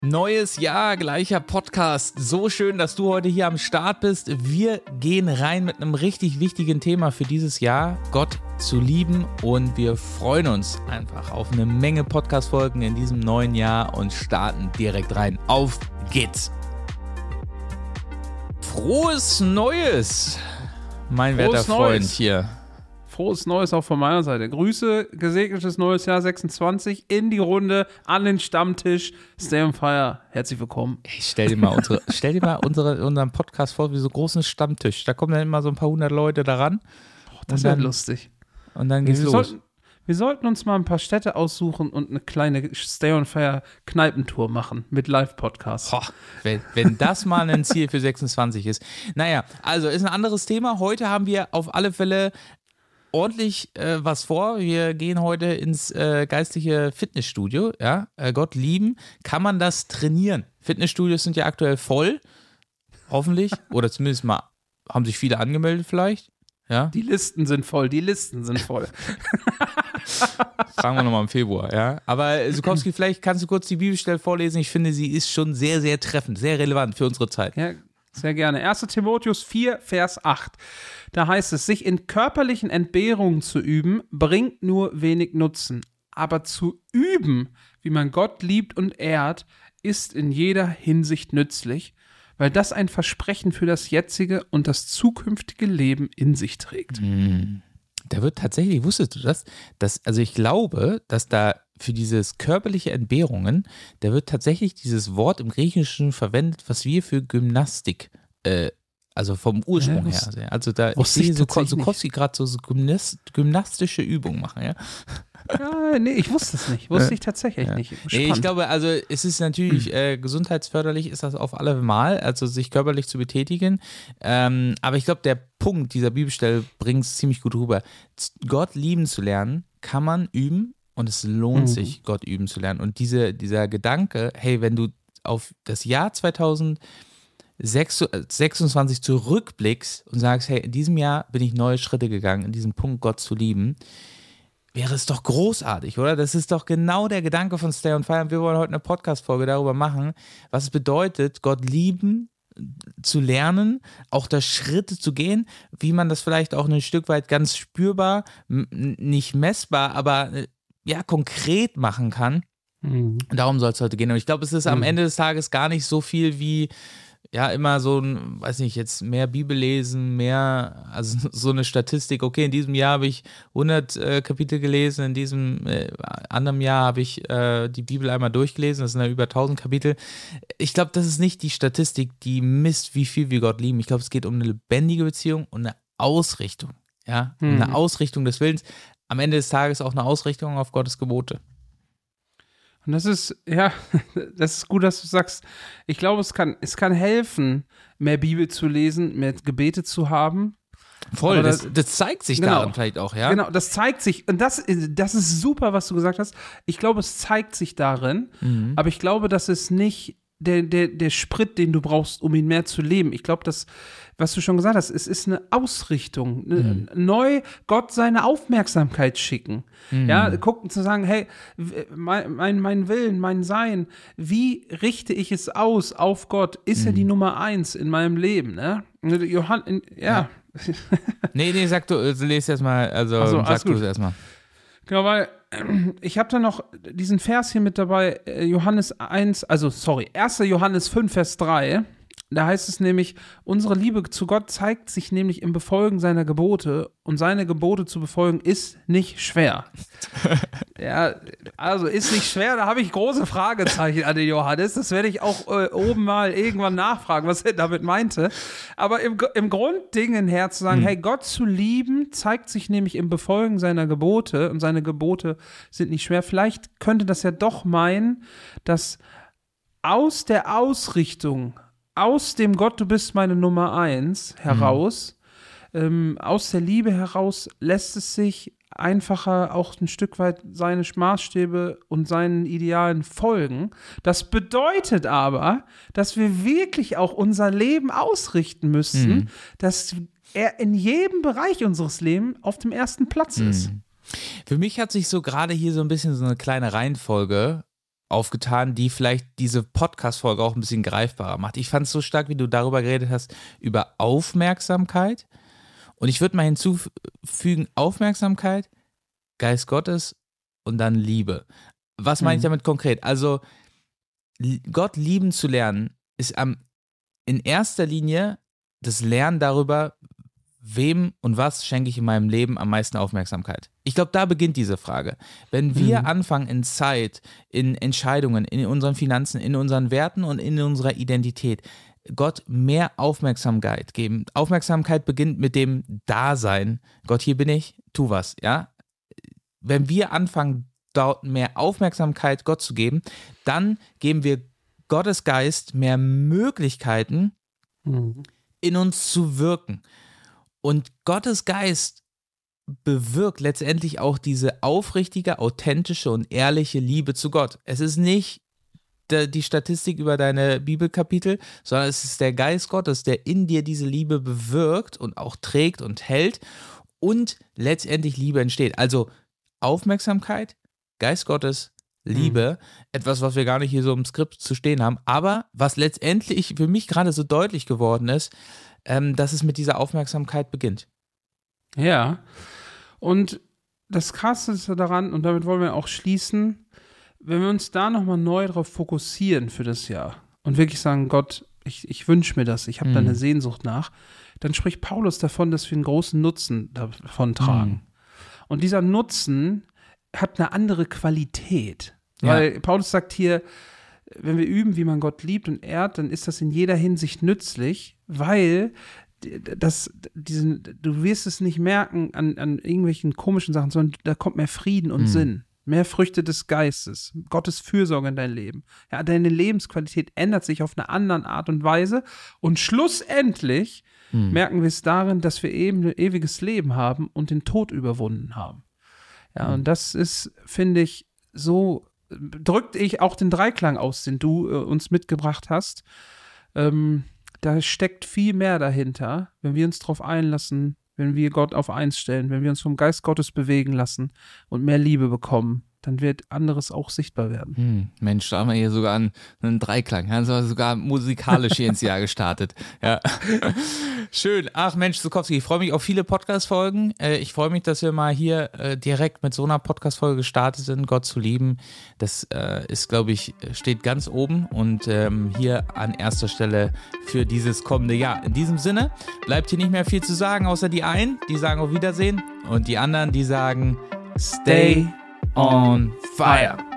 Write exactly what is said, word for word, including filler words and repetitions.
Neues Jahr, gleicher Podcast. So schön, dass du heute hier am Start bist. Wir gehen rein mit einem richtig wichtigen Thema für dieses Jahr, Gott zu lieben. Und wir freuen uns einfach auf eine Menge Podcast-Folgen in diesem neuen Jahr und starten direkt rein. Auf geht's! Frohes Neues, mein werter Freund hier. Frohes Neues auch von meiner Seite. Grüße, gesegnetes neues Jahr sechsundzwanzig in die Runde, an den Stammtisch. Stay on fire. Herzlich willkommen. Ich stell dir mal, unsere, stell dir mal unsere, unseren Podcast vor wie so einen großen Stammtisch. Da kommen dann immer so ein paar hundert Leute daran. Oh, das wäre lustig. Und dann geht's wir los. Sollten, wir sollten uns mal ein paar Städte aussuchen und eine kleine Stay on fire Kneipentour machen mit Live-Podcasts. Wenn, wenn das mal ein Ziel für sechsundzwanzig ist. Naja, also ist ein anderes Thema. Heute haben wir auf alle Fälle ordentlich äh, was vor. Wir gehen heute ins äh, geistliche Fitnessstudio. Ja? Äh, Gott lieben. Kann man das trainieren? Fitnessstudios sind ja aktuell voll. Hoffentlich. Oder zumindest mal haben sich viele angemeldet vielleicht. Ja? Die Listen sind voll. Die Listen sind voll. Fragen wir nochmal im Februar. Ja? Aber Sukowski, vielleicht kannst du kurz die Bibelstelle vorlesen. Ich finde, sie ist schon sehr, sehr treffend, sehr relevant für unsere Zeit. Ja, sehr gerne. erster Timotheus vier, Vers acht. Da heißt es, sich in körperlichen Entbehrungen zu üben, bringt nur wenig Nutzen. Aber zu üben, wie man Gott liebt und ehrt, ist in jeder Hinsicht nützlich, weil das ein Versprechen für das jetzige und das zukünftige Leben in sich trägt. Da wird tatsächlich, wusstest du das? Dass, also ich glaube, dass da für dieses körperliche Entbehrungen, da wird tatsächlich dieses Wort im Griechischen verwendet, was wir für Gymnastik, äh, also vom Ursprung ja, her sehen. Also da ich sehe so Sukowski gerade so, so Gymnast, gymnastische Übungen machen, ja? Ja, nee, ich wusste es nicht. Wusste ich tatsächlich ja. nicht. Nee, ich glaube, also es ist natürlich äh, gesundheitsförderlich, ist das auf alle Mal, also sich körperlich zu betätigen. Ähm, aber ich glaube, der Punkt dieser Bibelstelle bringt es ziemlich gut rüber. Gott lieben zu lernen, kann man üben und es lohnt mhm. sich, Gott üben zu lernen. Und diese, dieser Gedanke, hey, wenn du auf das Jahr zweitausendsechsundzwanzig zurückblickst und sagst, hey, in diesem Jahr bin ich neue Schritte gegangen, in diesem Punkt Gott zu lieben, wäre es doch großartig, oder? Das ist doch genau der Gedanke von Stay on Fire. Und wir wollen heute eine Podcast-Folge darüber machen, was es bedeutet, Gott lieben zu lernen, auch da Schritte zu gehen, wie man das vielleicht auch ein Stück weit ganz spürbar, m- nicht messbar, aber ja, konkret machen kann. Mhm. Darum soll es heute gehen. Und ich glaube, es ist mhm. am Ende des Tages gar nicht so viel wie ja, immer so ein, weiß nicht, jetzt mehr Bibel lesen, mehr, also so eine Statistik, okay, in diesem Jahr habe ich hundert äh, Kapitel gelesen, in diesem äh, anderen Jahr habe ich äh, die Bibel einmal durchgelesen, das sind ja über tausend Kapitel. Ich glaube, das ist nicht die Statistik, die misst, wie viel wir Gott lieben. Ich glaube, es geht um eine lebendige Beziehung und eine Ausrichtung, ja, um mhm. eine Ausrichtung des Willens. Am Ende des Tages auch eine Ausrichtung auf Gottes Gebote. Und das ist, ja, das ist gut, dass du sagst, ich glaube, es kann, es kann helfen, mehr Bibel zu lesen, mehr Gebete zu haben. Voll, das, das, das zeigt sich genau, daran vielleicht auch, ja? Genau, das zeigt sich, und das, das ist super, was du gesagt hast. Ich glaube, es zeigt sich darin, mhm. aber ich glaube, dass es nicht der, der, der Sprit, den du brauchst, um ihn mehr zu leben. Ich glaube, dass, was du schon gesagt hast, es ist eine Ausrichtung, mhm. neu Gott seine Aufmerksamkeit schicken. Mhm. Ja, gucken zu sagen, hey, mein, mein, mein Willen, mein Sein, wie richte ich es aus auf Gott? Ist mhm. er die Nummer eins in meinem Leben? Ne? Johann, ja. ja. nee, nee, sag du, lese erst mal, also so, sag du es erstmal. Genau, weil ich habe da noch diesen Vers hier mit dabei, Johannes eins, also sorry, erster Johannes fünf, Vers drei. Da heißt es nämlich, unsere Liebe zu Gott zeigt sich nämlich im Befolgen seiner Gebote und seine Gebote zu befolgen ist nicht schwer. Ja, also ist nicht schwer, da habe ich große Fragezeichen an den Johannes. Das werde ich auch äh, oben mal irgendwann nachfragen, was er damit meinte. Aber im, im Grunddingen her zu sagen, mhm. hey, Gott zu lieben, zeigt sich nämlich im Befolgen seiner Gebote und seine Gebote sind nicht schwer. Vielleicht könnte das ja doch meinen, dass aus der Ausrichtung aus dem Gott, du bist meine Nummer eins heraus, mhm. ähm, aus der Liebe heraus lässt es sich einfacher auch ein Stück weit seine Maßstäbe und seinen Idealen folgen. Das bedeutet aber, dass wir wirklich auch unser Leben ausrichten müssen, mhm. dass er in jedem Bereich unseres Lebens auf dem ersten Platz ist. Mhm. Für mich hat sich so gerade hier so ein bisschen so eine kleine Reihenfolge aufgetan, die vielleicht diese Podcast-Folge auch ein bisschen greifbarer macht. Ich fand es so stark, wie du darüber geredet hast, über Aufmerksamkeit. Und ich würde mal hinzufügen, Aufmerksamkeit, Geist Gottes und dann Liebe. Was meine ich damit konkret? Also Gott lieben zu lernen, ist am, in erster Linie das Lernen darüber, wem und was schenke ich in meinem Leben am meisten Aufmerksamkeit. Ich glaube, da beginnt diese Frage. Wenn wir mhm. anfangen in Zeit, in Entscheidungen, in unseren Finanzen, in unseren Werten und in unserer Identität, Gott mehr Aufmerksamkeit geben. Aufmerksamkeit beginnt mit dem Dasein. Gott, hier bin ich, tu was, ja? Wenn wir anfangen, dort mehr Aufmerksamkeit Gott zu geben, dann geben wir Gottes Geist mehr Möglichkeiten, mhm. in uns zu wirken. Und Gottes Geist bewirkt letztendlich auch diese aufrichtige, authentische und ehrliche Liebe zu Gott. Es ist nicht de, die Statistik über deine Bibelkapitel, sondern es ist der Geist Gottes, der in dir diese Liebe bewirkt und auch trägt und hält und letztendlich Liebe entsteht. Also Aufmerksamkeit, Geist Gottes, Liebe, mhm. etwas, was wir gar nicht hier so im Skript zu stehen haben, aber was letztendlich für mich gerade so deutlich geworden ist, ähm, dass es mit dieser Aufmerksamkeit beginnt. Ja, und das Krasse ist daran, und damit wollen wir auch schließen, wenn wir uns da nochmal neu drauf fokussieren für das Jahr und wirklich sagen, Gott, ich, ich wünsche mir das, ich habe mhm. da eine Sehnsucht nach, dann spricht Paulus davon, dass wir einen großen Nutzen davon tragen. Mhm. Und dieser Nutzen hat eine andere Qualität. Ja. Weil Paulus sagt hier, wenn wir üben, wie man Gott liebt und ehrt, dann ist das in jeder Hinsicht nützlich, weil das, diesen, du wirst es nicht merken an, an irgendwelchen komischen Sachen, sondern da kommt mehr Frieden und mhm. Sinn, mehr Früchte des Geistes, Gottes Fürsorge in dein Leben. Ja, deine Lebensqualität ändert sich auf eine andere Art und Weise und schlussendlich mhm. merken wir es darin, dass wir eben ein ewiges Leben haben und den Tod überwunden haben. Ja, mhm. und das ist, finde ich, so drückt ich auch den Dreiklang aus, den du äh, uns mitgebracht hast. Ähm, da steckt viel mehr dahinter, wenn wir uns darauf einlassen, wenn wir Gott auf eins stellen, wenn wir uns vom Geist Gottes bewegen lassen und mehr Liebe bekommen, dann wird anderes auch sichtbar werden. Hm, Mensch, da haben wir hier sogar einen, einen Dreiklang, haben wir sogar musikalisch hier ins Jahr gestartet. Ja. Schön. Ach Mensch, Zukowski, ich freue mich auf viele Podcast-Folgen. Ich freue mich, dass wir mal hier direkt mit so einer Podcast-Folge gestartet sind, Gott zu lieben. Das ist, glaube ich, steht ganz oben und hier an erster Stelle für dieses kommende Jahr. In diesem Sinne bleibt hier nicht mehr viel zu sagen, außer die einen, die sagen auf Wiedersehen und die anderen, die sagen Stay on fire.